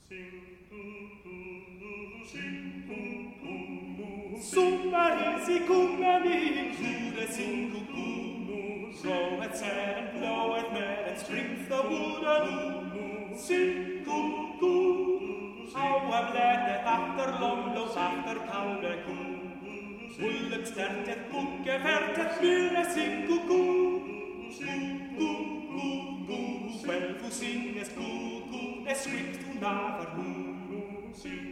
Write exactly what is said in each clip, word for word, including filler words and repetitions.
Summarisi kummani, Jude sing cuckoo, groweth sad and bloweth mad and springs the wood anew. Sing cuckoo, how I'm glad that after long lows after Kalbeku, Ullet stärtet bucke färtet myre sing cuckoo, sing cuckoo, well who singes cuckoo, es swift to navaroo, sing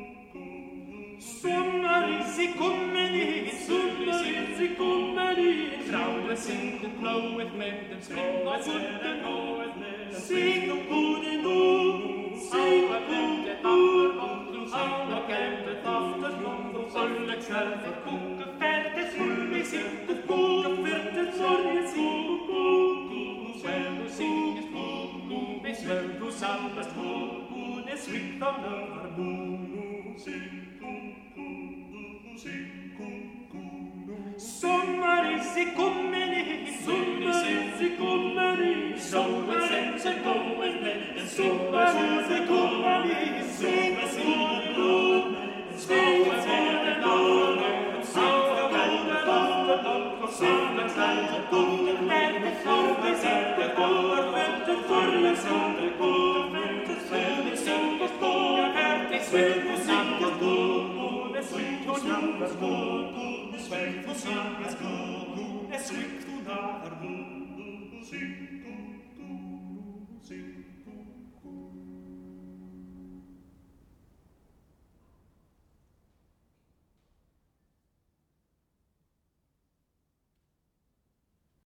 Summarisi kummeni, summarisi kummeni, Traude sing og bloweth med dem skåret sad and bloweth med dem sing og gode nu, sing og gode nu, Sang og gældet after lomdom, Sollex helfer kukke færtes, Ulvi sing og kukke færtes, Sorgen sing og kukke, Svel du singes kukke, Hvis vel du salvest kukke, Det svikt av nøver nu, sing Summarisi kummeni, summarisi kummeni, Sommarisen goeth med den summarisi